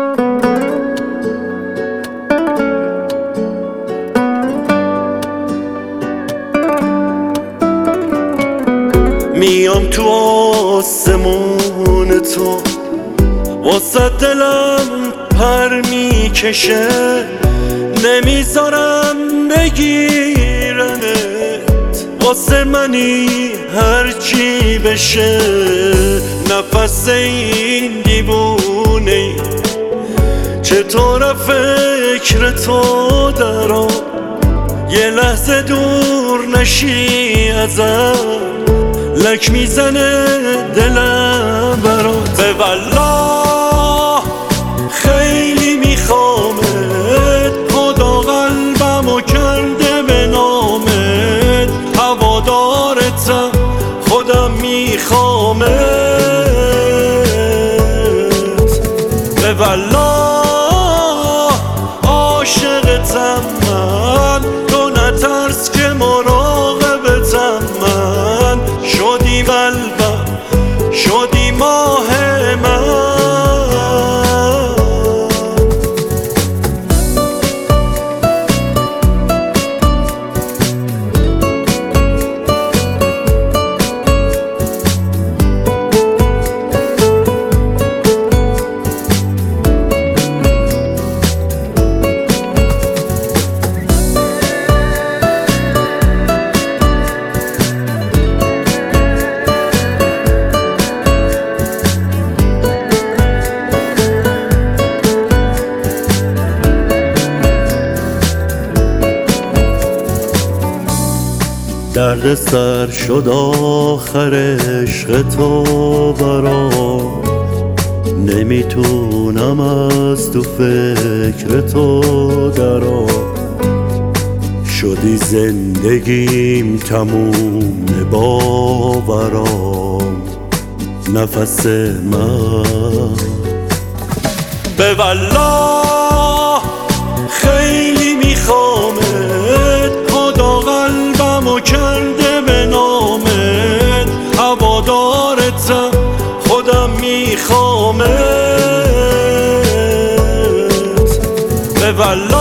میام تو آسمون تو، واسه دلم پر میکشه، نمیذارم بگیرنت، واسه منی هرچی بشه. نفس این دیوونه چطور فکر تو درام، یه لحظه دور نشی ازم، لک میزنه دلم برات. به والله خیلی میخوامت، خدا قلبمو کرده به نامت، هوادارتم خودم میخوامت. به والله عاشقتم من، تو نترس که مراقبتم من، شدی قلبم شدی ماه من. درد سر شد آخر عشق تو برام، نمیتونم از تو فکر تو درام. شدی زندگیم تموم باورام، نفس من. به والله خیلی میخوامت، خدا قلبمو کرده به نامت، هوادارتم خودم میخوامت. به والله